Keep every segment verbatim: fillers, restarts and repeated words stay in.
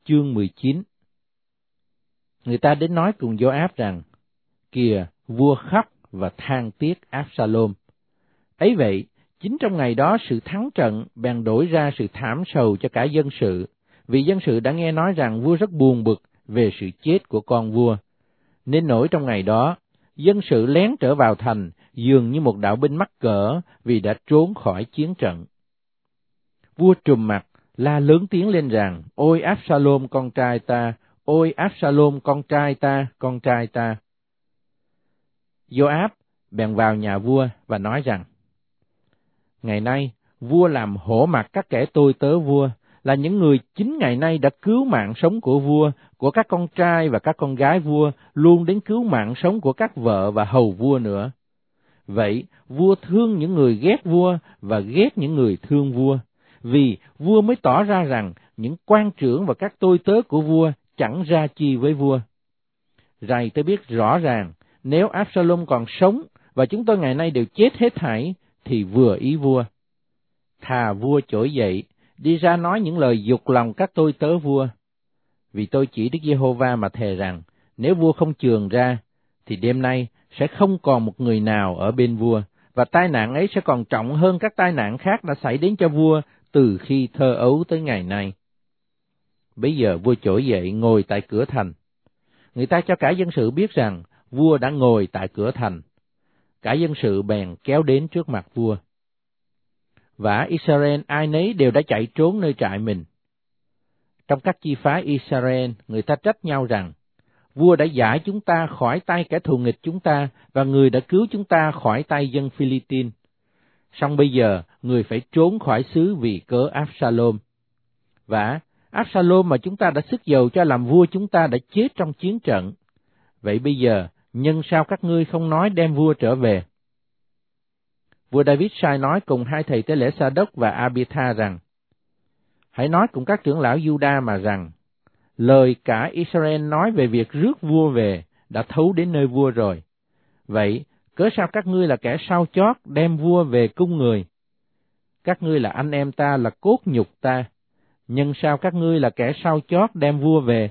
chương mười chín. Người ta đến nói cùng Gioáp rằng, kìa, vua khóc và than tiếc Absalom. Ấy vậy, chính trong ngày đó sự thắng trận bèn đổi ra sự thảm sầu cho cả dân sự, vì dân sự đã nghe nói rằng vua rất buồn bực về sự chết của con vua. Nên nỗi trong ngày đó, dân sự lén trở vào thành, dường như một đạo binh mắc cỡ vì đã trốn khỏi chiến trận. Vua trùm mặt, la lớn tiếng lên rằng, ôi Absalom con trai ta, ôi Absalom con trai ta, con trai ta. Gioáp bèn vào nhà vua và nói rằng, ngày nay, vua làm hổ mặt các kẻ tôi tớ vua, là những người chính ngày nay đã cứu mạng sống của vua, của các con trai và các con gái vua, luôn đến cứu mạng sống của các vợ và hầu vua nữa. Vậy, vua thương những người ghét vua và ghét những người thương vua, vì vua mới tỏ ra rằng những quan trưởng và các tôi tớ của vua chẳng ra chi với vua. Rày tôi biết rõ ràng, nếu Absalom còn sống và chúng tôi ngày nay đều chết hết thảy, thì vừa ý vua. Thà vua trỗi dậy, đi ra nói những lời dục lòng các tôi tớ vua. Vì tôi chỉ Đức Giê-hô-va mà thề rằng, nếu vua không chườn ra, thì đêm nay sẽ không còn một người nào ở bên vua, và tai nạn ấy sẽ còn trọng hơn các tai nạn khác đã xảy đến cho vua từ khi thơ ấu tới ngày nay. Bấy giờ vua trỗi dậy ngồi tại cửa thành. Người ta cho cả dân sự biết rằng vua đã ngồi tại cửa thành. Cả dân sự bèn kéo đến trước mặt vua. Vả Israel ai nấy đều đã chạy trốn nơi trại mình. Trong các chi phái Israel, người ta trách nhau rằng, vua đã giải chúng ta khỏi tay kẻ thù nghịch chúng ta, và người đã cứu chúng ta khỏi tay dân Philippines. Song bây giờ, người phải trốn khỏi xứ vì cớ Absalom. Vả, Absalom mà chúng ta đã sức dầu cho làm vua chúng ta đã chết trong chiến trận. Vậy bây giờ, nhân sao các ngươi không nói đem vua trở về? Vua David sai nói cùng hai thầy tế lễ Sa-đốc và A-bi-tha rằng, hãy nói cùng các trưởng lão Giu-đa mà rằng, lời cả Israel nói về việc rước vua về đã thấu đến nơi vua rồi. Vậy, cớ sao các ngươi là kẻ sau chót đem vua về cung người? Các ngươi là anh em ta, là cốt nhục ta, nhưng sao các ngươi là kẻ sau chót đem vua về?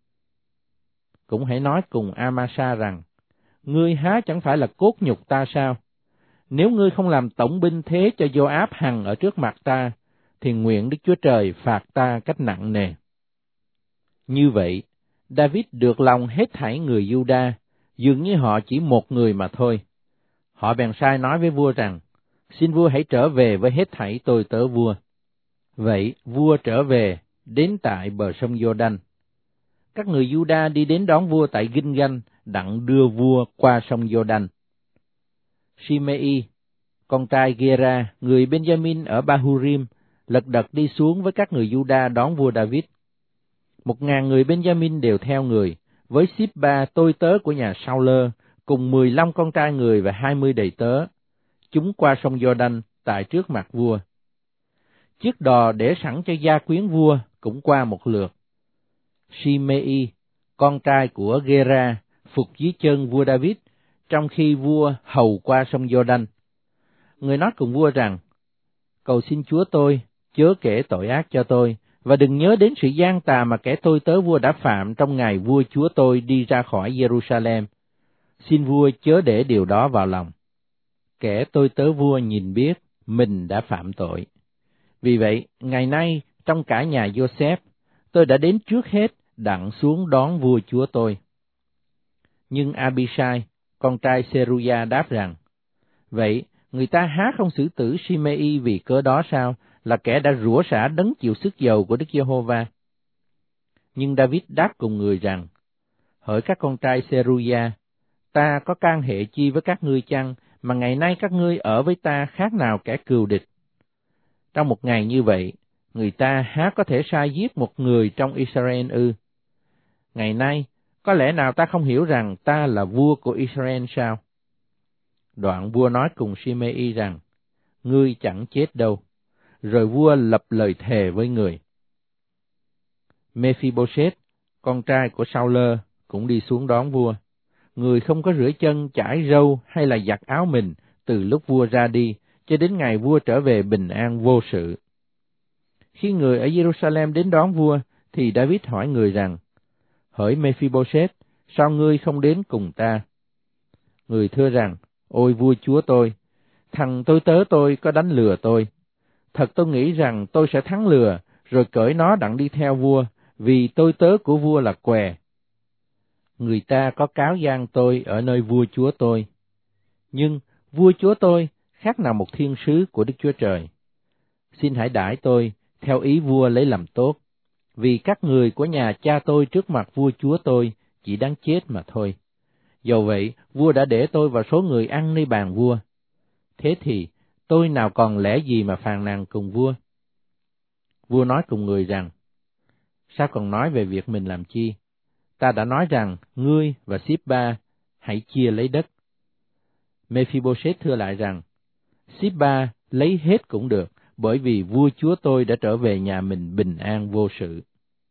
Cũng hãy nói cùng A-ma-sa rằng, ngươi há chẳng phải là cốt nhục ta sao? Nếu ngươi không làm tổng binh thế cho Gioáp hằng ở trước mặt ta, thì nguyện Đức Chúa Trời phạt ta cách nặng nề. Như vậy, David được lòng hết thảy người Giu-đa, dường như họ chỉ một người mà thôi. Họ bèn sai nói với vua rằng, xin vua hãy trở về với hết thảy tôi tớ vua. Vậy, vua trở về, đến tại bờ sông Giô-đanh. Các người Giu-đa đi đến đón vua tại Ginh-ganh, đặng đưa vua qua sông Giô-đanh. Shimei, con trai Gera, người Benjamin ở Bahurim, lật đật đi xuống với các người Giu-đa đón vua David. Một ngàn người Benjamin đều theo người, với Síp-ba tôi tớ của nhà Sao-lơ, cùng mười lăm con trai người và hai mươi đầy tớ. Chúng qua sông Giô-đanh tại trước mặt vua. Chiếc đò để sẵn cho gia quyến vua cũng qua một lượt. Shimei, con trai của Gera, phục dưới chân vua David, trong khi vua hầu qua sông Giô-đanh. Người nói cùng vua rằng, cầu xin Chúa tôi, chớ kể tội ác cho tôi, và đừng nhớ đến sự gian tà mà kẻ tôi tớ vua đã phạm trong ngày vua chúa tôi đi ra khỏi Jerusalem. Xin vua chớ để điều đó vào lòng. Kẻ tôi tớ vua nhìn biết mình đã phạm tội. Vì vậy, ngày nay, trong cả nhà Joseph, tôi đã đến trước hết đặng xuống đón vua chúa tôi. Nhưng Abishai, con trai Seruya đáp rằng, vậy, người ta há không xử tử Shimei vì cớ đó sao, là kẻ đã rủa xả đấng chịu sức dầu của Đức Giê-hô-va? Nhưng David đáp cùng người rằng, hỡi các con trai Seruya, ta có can hệ chi với các ngươi chăng, mà ngày nay các ngươi ở với ta khác nào kẻ cừu địch? Trong một ngày như vậy, người ta há có thể sai giết một người trong Israel ư? Ngày nay, có lẽ nào ta không hiểu rằng ta là vua của Israel sao? Đoạn vua nói cùng Shimei rằng, ngươi chẳng chết đâu. Rồi vua lập lời thề với người. Mephibosheth, con trai của Sao-lơ, cũng đi xuống đón vua. Người không có rửa chân, chải râu hay là giặt áo mình từ lúc vua ra đi, cho đến ngày vua trở về bình an vô sự. Khi người ở Jerusalem đến đón vua, Thì David hỏi người rằng, hỡi Mephibosheth, sao ngươi không đến cùng ta? Người thưa rằng, ôi vua chúa tôi, thằng tôi tớ tôi có đánh lừa tôi. Thật tôi nghĩ rằng tôi sẽ thắng lừa, rồi cởi nó đặng đi theo vua, vì tôi tớ của vua là què. Người ta có cáo gian tôi ở nơi vua chúa tôi. Nhưng vua chúa tôi khác nào một thiên sứ của Đức Chúa Trời. Xin hãy đãi tôi theo ý vua lấy làm tốt, vì các người của nhà cha tôi trước mặt vua chúa tôi chỉ đáng chết mà thôi. Dầu vậy, vua đã để tôi vào số người ăn nơi bàn vua. Thế thì, tôi nào còn lẽ gì mà phàn nàn cùng vua? Vua nói cùng người rằng, sao còn nói về việc mình làm chi? Ta đã nói rằng, ngươi và Síp-ba hãy chia lấy đất. Mephibosheth thưa lại rằng, Síp-ba lấy hết cũng được, bởi vì vua chúa tôi đã trở về nhà mình bình an vô sự.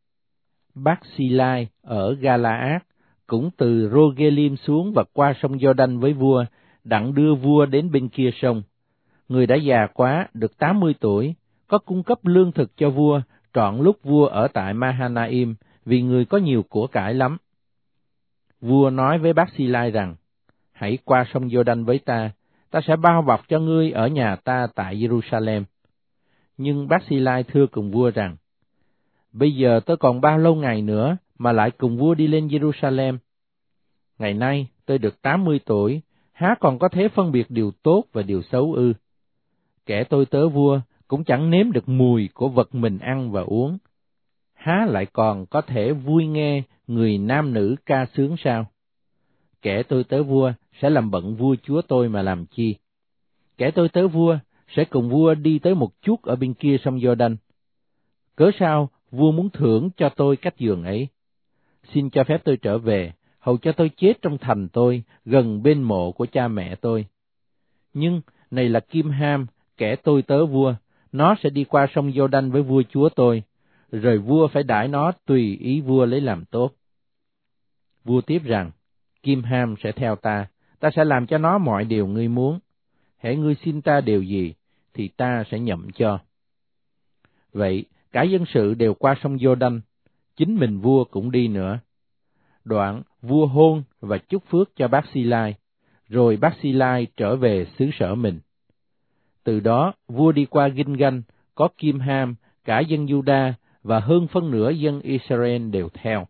Barzillai ở Galaad cũng từ Rogelim xuống và qua sông Giô-đanh với vua, đặng đưa vua đến bên kia sông. Người đã già quá, được tám mươi tuổi, có cung cấp lương thực cho vua, trọn lúc vua ở tại Mahanaim, vì người có nhiều của cải lắm. Vua nói với Barzillai rằng, hãy qua sông Giô-đanh với ta, ta sẽ bao bọc cho ngươi ở nhà ta tại Jerusalem. Nhưng Barzillai thưa cùng vua rằng, bây giờ tôi còn bao lâu ngày nữa mà lại cùng vua đi lên Jerusalem? Ngày nay tôi được tám mươi tuổi, há còn có thể phân biệt điều tốt và điều xấu ư? Kẻ tôi tớ vua cũng chẳng nếm được mùi của vật mình ăn và uống, há lại còn có thể vui nghe người nam nữ ca sướng sao? Kẻ tôi tớ vua sẽ làm bận vua chúa tôi mà làm chi? Kẻ tôi tớ vua sẽ cùng vua đi tới một chút ở bên kia sông Giô-đanh. Cớ sao vua muốn thưởng cho tôi cách giường ấy? Xin cho phép tôi trở về, hầu cho tôi chết trong thành tôi, gần bên mộ của cha mẹ tôi. Nhưng này là Kim-ham, kẻ tôi tớ vua, nó sẽ đi qua sông Giô-đanh với vua chúa tôi, rồi vua phải đãi nó tùy ý vua lấy làm tốt. Vua tiếp rằng, Kim-ham sẽ theo ta, ta sẽ làm cho nó mọi điều ngươi muốn. Hễ ngươi xin ta điều gì, thì ta sẽ nhậm cho. Vậy, cả dân sự đều qua sông Giô-đanh, chính mình vua cũng đi nữa. Đoạn, vua hôn và chúc phước cho Barzillai, rồi Barzillai trở về xứ sở mình. Từ đó, vua đi qua Ginh-ganh, có Kim-ham, cả dân Giu-đa và hơn phân nửa dân Israel đều theo.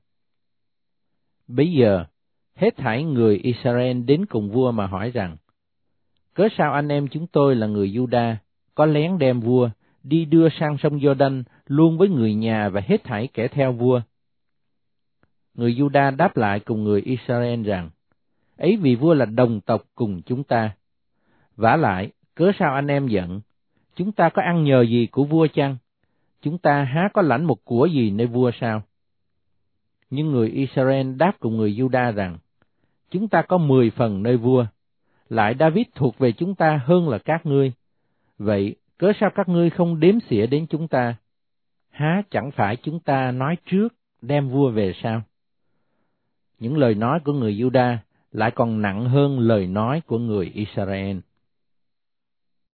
Bấy giờ, hết thảy người Israel đến cùng vua mà hỏi rằng, cớ sao anh em chúng tôi là người Giu-đa có lén đem vua đi đưa sang sông Giô-đanh luôn với người nhà và hết thảy kẻ theo vua? Người Giu-đa đáp lại cùng người Israel rằng, ấy vì vua là đồng tộc cùng chúng ta. Vả lại, cớ sao anh em giận? Chúng ta có ăn nhờ gì của vua chăng? Chúng ta há có lãnh một của gì nơi vua sao? Nhưng người Israel đáp cùng người Giu-đa rằng, chúng ta có mười phần nơi vua, lại David thuộc về chúng ta hơn là các ngươi. Vậy, cớ sao các ngươi không đếm xỉa đến chúng ta? Há chẳng phải chúng ta nói trước đem vua về sao? Những lời nói của người Giu-đa lại còn nặng hơn lời nói của người Israel.